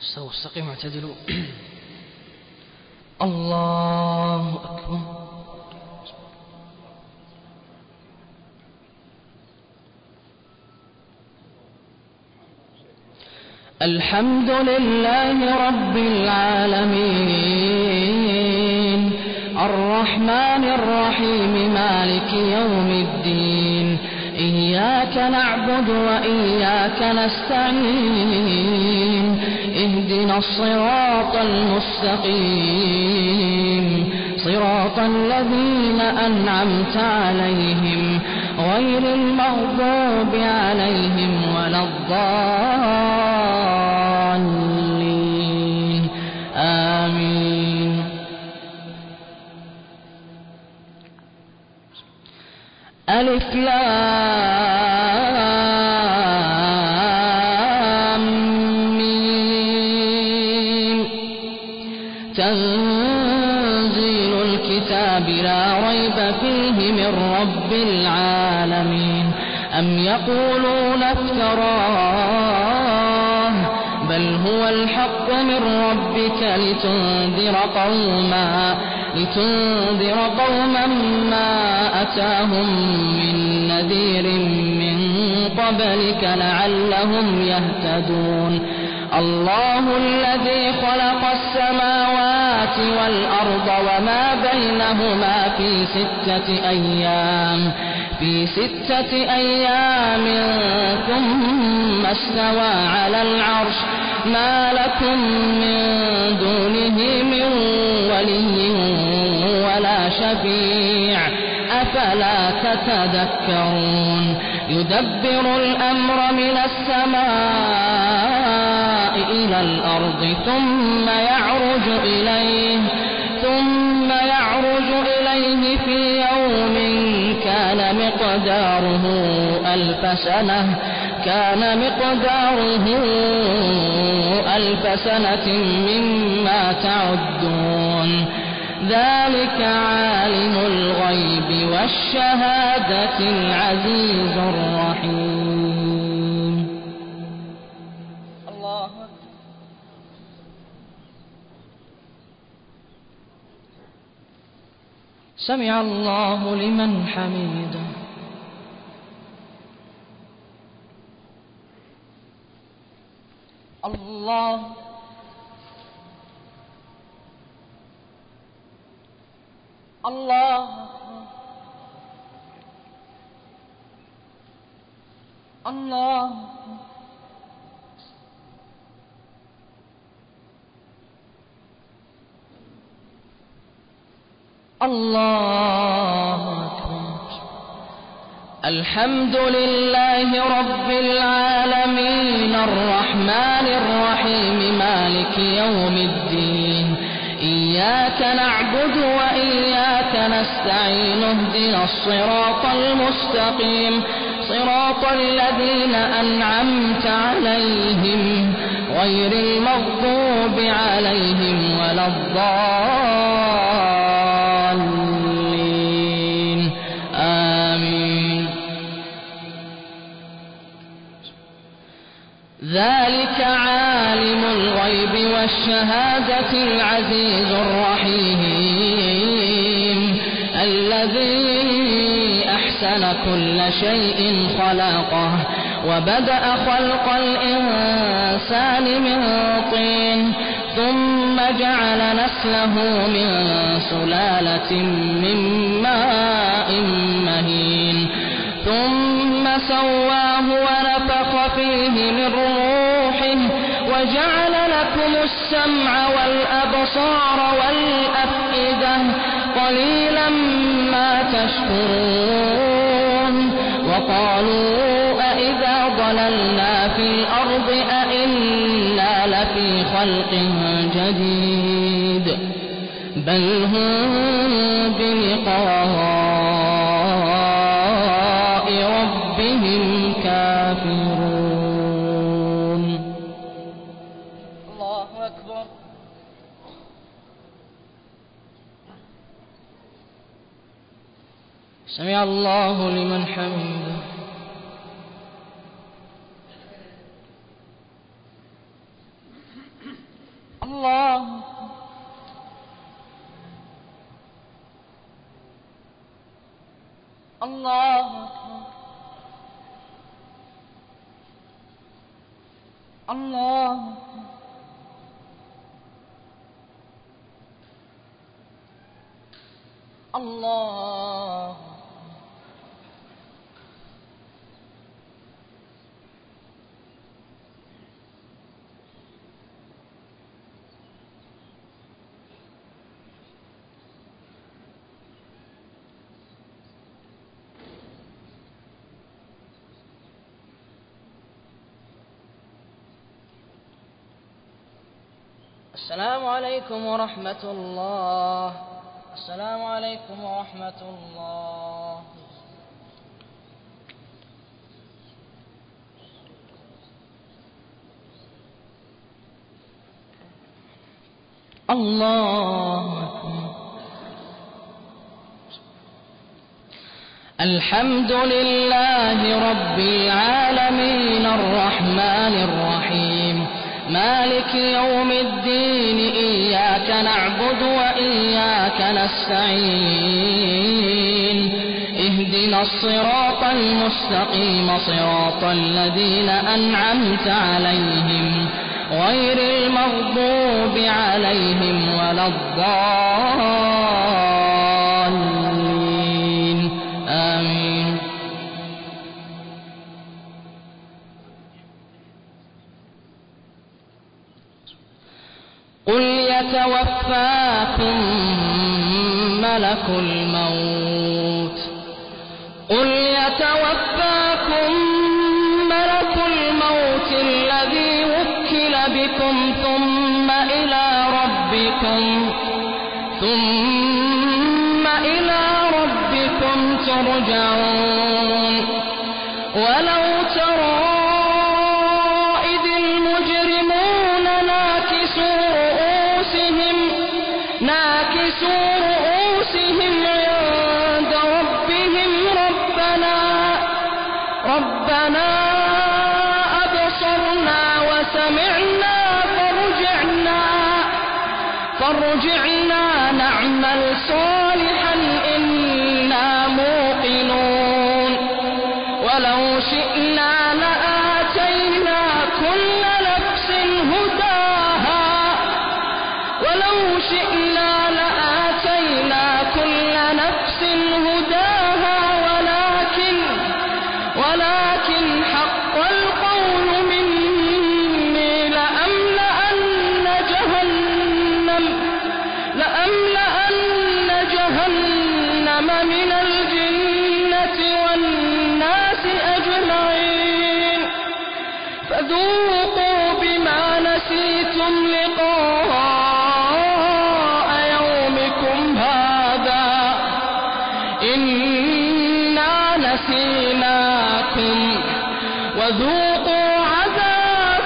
استووا استقيموا اعتدلوا. الله أكبر. الحمد لله رب العالمين الرحمن الرحيم مالك يوم الدين إياك نعبد وإياك نستعين اهدنا الصراط المستقيم صراط الذين أنعمت عليهم غير المغضوب عليهم ولا الضالين آمين. ألف لام ميم تنزيل الكتاب لا ريب فيه من رب العالمين. أم يقولون افتراه بل هو الحق من ربك لتنذر قوما ما أتاهم من نذير من قبلك لعلهم يهتدون. الله الذي خلق السماوات والأرض وما بينهما في ستة أيام ثم استوى على العرش ما لكم من دونه من ولي ولا شفيع أفلا تتذكرون. يدبر الأمر من السماء إلى الأرض ثم يعرج إليه في يوم كان مقداره ألف سنة مما تعدون. ذلك عالم الغيب والشهادة العزيز الرحيم. الله سمع الله لمن حمده. الله الله الله الله أكبر. الحمد لله رب العالمين الرحمن الرحيم مالك يوم الدين إياك نعبد وإياك نستعين اهدنا الصراط المستقيم صراط الذين أنعمت عليهم غير المغضوب عليهم ولا الضالين آمين. ذلك عالم الغيب والشهادة العزيز الرحيم الذي أحسن كل شيء خلقه وبدأ خلق الإنسان من طين ثم جعل نسله من سلالة من ماء مهين ثم سواه ونفخ فيه من روحه وجعل لكم السمع والأبصار والأفئدة قليلا ما تشكرون. وقالوا أإذا ضللنا في الأرض أإنا لفي خلق جديد بل هم بلقاء ربهم كافرون. الله أكبر. سمع الله لمن حمده. الله الله الله الله. السلام عليكم ورحمة الله. السلام عليكم ورحمة الله. الله أكبر. الحمد لله رب العالمين الرحمن الرحيم مالك يوم الدين إياك نعبد وإياك نستعين اهدنا الصراط المستقيم صراط الذين أنعمت عليهم غير المغضوب عليهم ولا الضالين آمين. قل يتوفاكم ملك الموت الذي وكل بكم ثم إلى ربكم ترجعون. ولو ترى إذ المجرمون ناكسوا رؤوسهم عند ربهم ربنا أبصرنا وسمعنا فارجعنا نعمل صالحا إنا موقنون. ولو شئنا لآتينا كل نفس هداها ولكن حق القول مني لأملأن جهنم من الجنة والناس أجمعين. فذوقوا بما نسيتم لقاء يومكم هذا إنا نسيناكم وذوقوا عذاب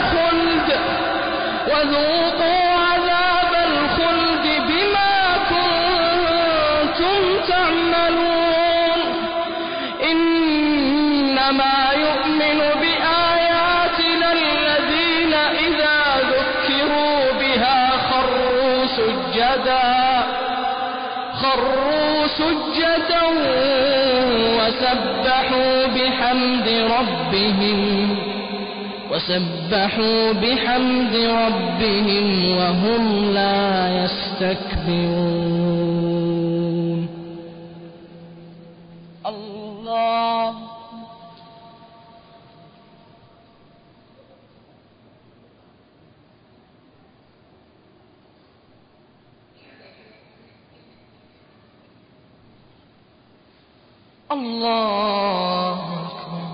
الخلد بما كنتم تعملون. إنما يؤمن بآياتنا الذين إذا ذكروا بها خروا سجدا وسبحوا بحمد ربهم وهم لا يستكبرون. الله الله أكبر.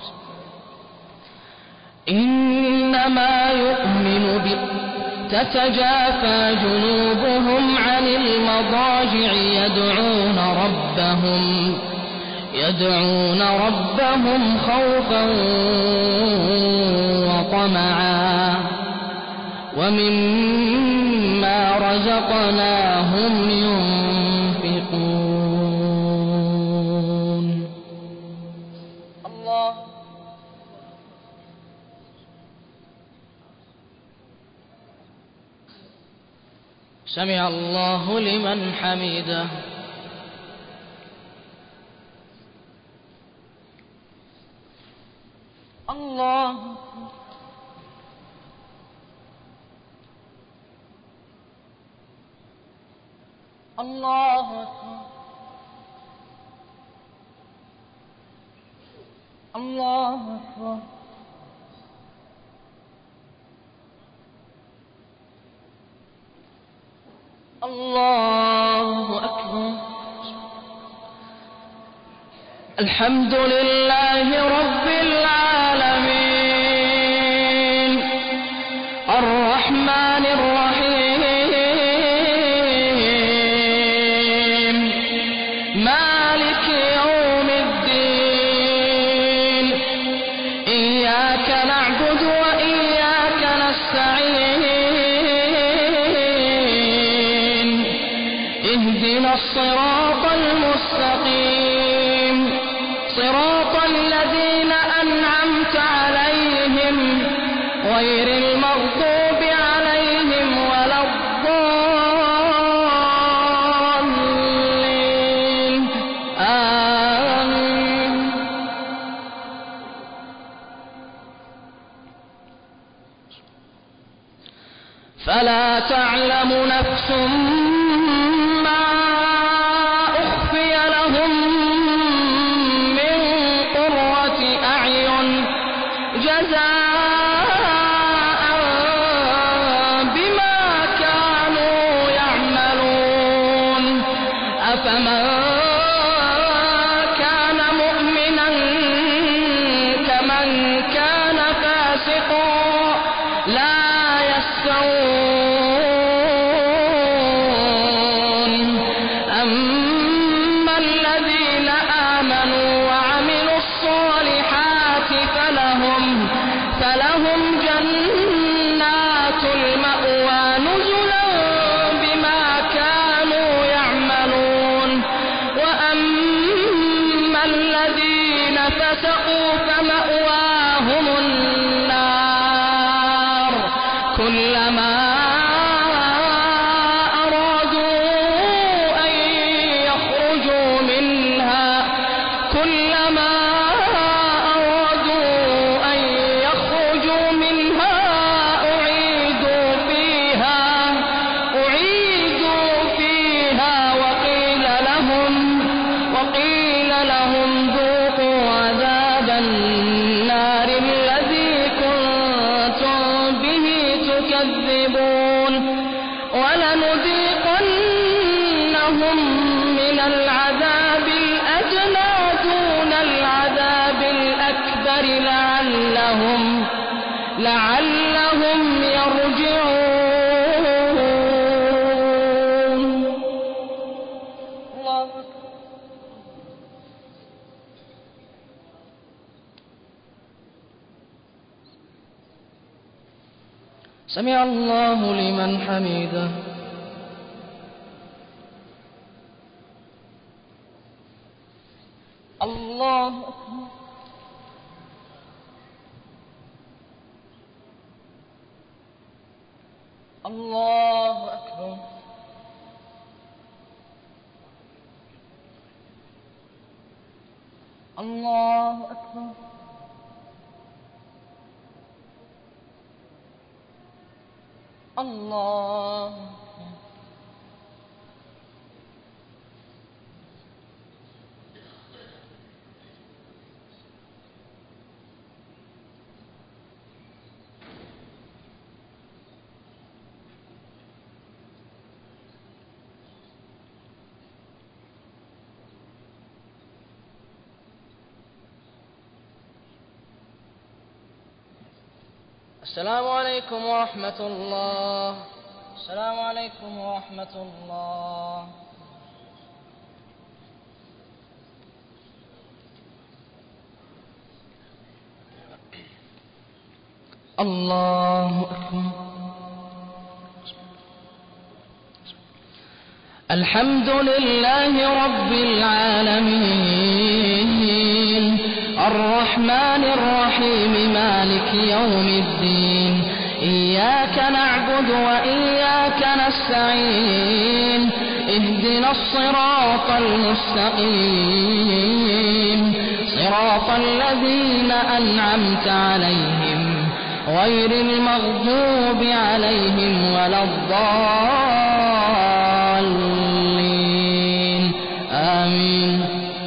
إنما يؤمن تتجافى جنوبهم عن المضاجع يدعون ربهم خوفا وطمعا ومما رزقناهم ينفقون. الله سمع الله لمن حمده. الله الله الله أكبر. الله أكبر. الحمد لله رب العالمين الرحمن الرحيم مالك يوم الدين إياك نعبد وإياك نستعين اهدنا الصراط المستقيم صراط الذين أنعمت عليهم غير المغضوب عليهم ولا الضالين آمين. فلا تعلم نفس ما أخفي لهم من قرة أعين جزاء بما كانوا يعملون أفمن كان مؤمنا كمن كان فاسقا لا يستوون أما الذين آمنوا وعملوا الصالحات فلهم جنات المأوى نزلا بما كانوا يعملون وأما الذين فسقوا فمأواهم النار كلما ولنذيقنهم من العذاب الأدنى دون العذاب الأكبر لعلهم يرجعون. الله أكبر. سمع الله لمن حمده. الله أكبر. الله أكبر. الله أكبر. الله السلام عليكم ورحمة الله. السلام عليكم ورحمة الله. الله أكبر. الحمد لله رب العالمين الرحمن الرحيم مالك يوم الدين إياك نعبد وإياك نستعين اهدنا الصراط المستقيم صراط الذين أنعمت عليهم غير المغضوب عليهم ولا الضالين آمين.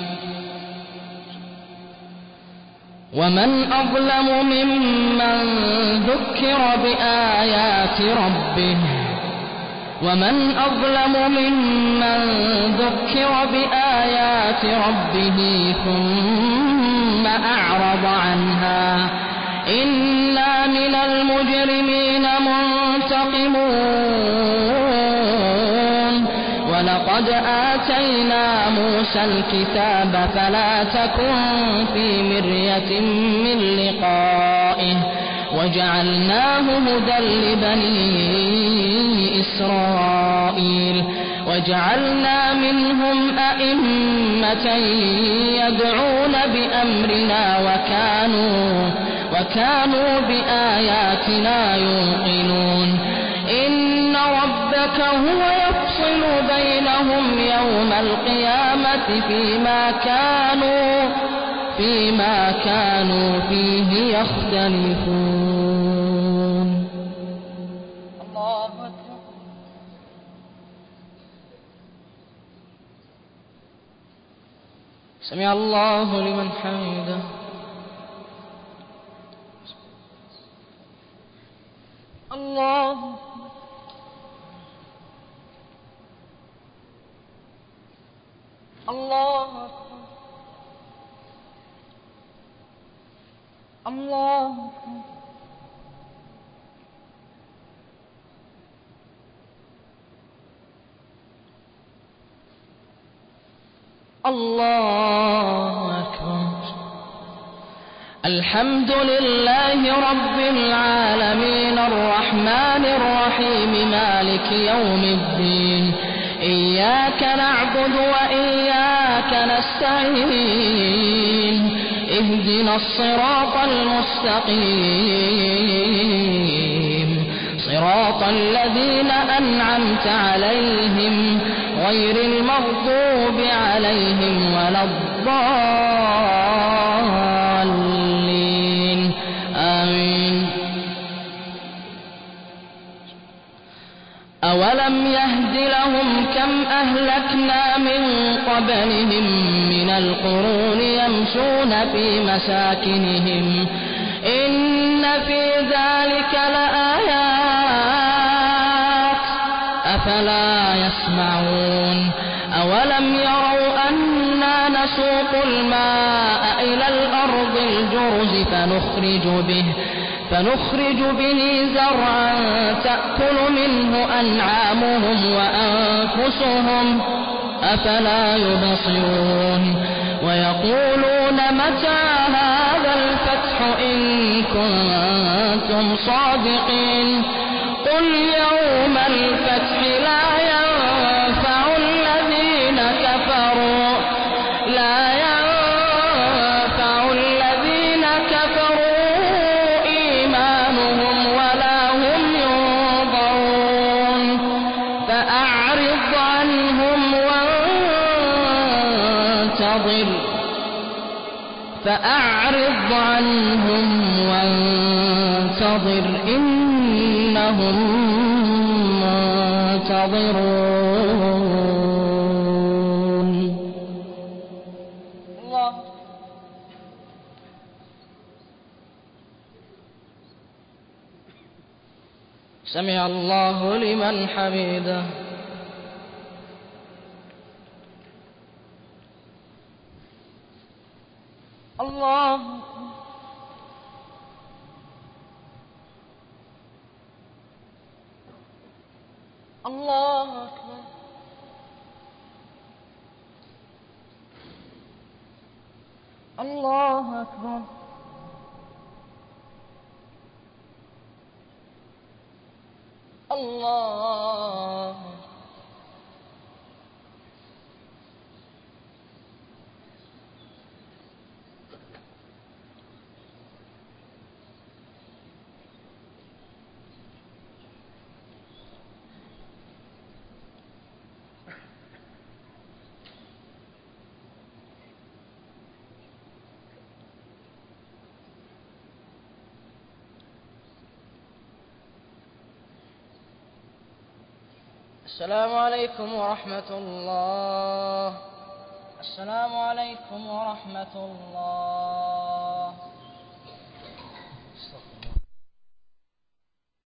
ومن أظلم ممن ذكر بآيات ربه ثم أعرض عنها إنا من المجرمين منتقمون. ولقد آتينا موسى الكتاب فلا تكن في مرية من لقائه وجعلناه هدى لبني إسرائيل وجعلنا منهم أئمة يدعون بأمرنا وكانوا بآياتنا يوقنون. إن ربك هو يفصل بينهم يوم القيامة فيما كانوا فيه يختلفون. الله أكبر. سمع الله لمن حمده. الله الله الله الله أكبر. الحمد لله رب العالمين الرحمن الرحيم مالك يوم الدين إياك نعبد وإياك نستعين اهدنا الصراط المستقيم صراط الذين أنعمت عليهم غير المغضوب عليهم ولا الضالين آمين. أولم يهد لهم كم أهلكنا من قبلهم من القرون يمشون في مساكنهم إن في ذلك لآيات أفلا يسمعون. أولم يروا أنا نسوق الماء إلى الأرض الجرز فنخرج به زرعا تأكل منه أنعامهم وأنفسهم أفلا يبصرون. ويقولون متى هذا الفتح إن كنتم صادقين قل يوم الفتح لا ينفع الذين كفروا إيمانهم ولا هم ينظرون. فأعرض عنهم وانتظر إنهم منتظرون. الله. سمع الله لمن حمده. الله. الله أكبر. الله أكبر. الله. السلام عليكم ورحمة الله. السلام عليكم ورحمة الله.